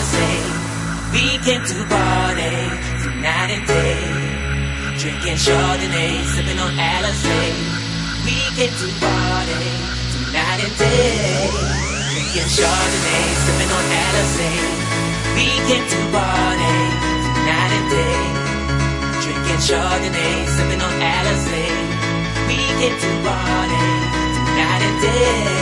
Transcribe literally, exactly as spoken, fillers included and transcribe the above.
Alizé. We came to party night and day, drinking Chardonnay, sipping on Alizé. We came to party night and day, drinking Chardonnay, sipping on Alizé. We came to party night and day, drinking Chardonnay, sipping on Alizé. We came to party night and day.